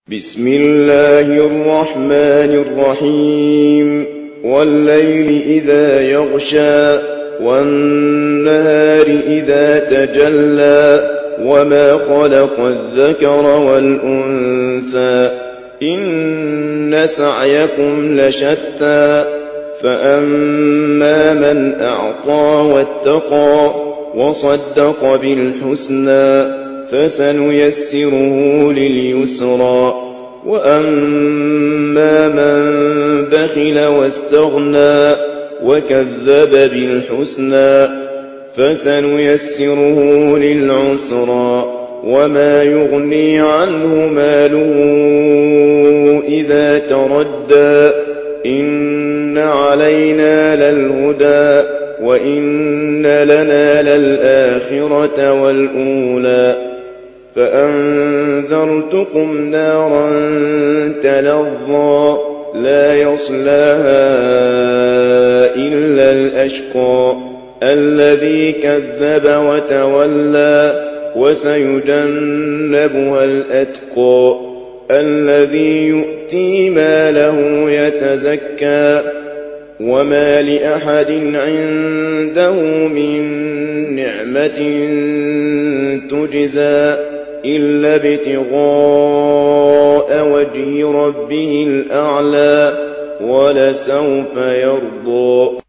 بسم الله الرحمن الرحيم والليل إذا يغشى والنهار إذا تجلى وما خلق الذكر والأنثى إن سعيكم لشتى فأما من أعطى واتقى وصدق بالحسنى فسنيسره لليسرى وأما من بخل واستغنى وكذب بالحسنى فسنيسره للعسرى وما يغني عنه ماله إذا تردى إن علينا للهدى وإن لنا للآخرة والأولى فأنذرتكم نارا تلظى لا يصلاها إلا الأشقى الذي كذب وتولى وسيجنبها الأتقى الذي يؤتي ماله يتزكى وما لأحد عنده من نعمة تجزى إلا ابتغاء وجه ربه الأعلى ولسوف يرضى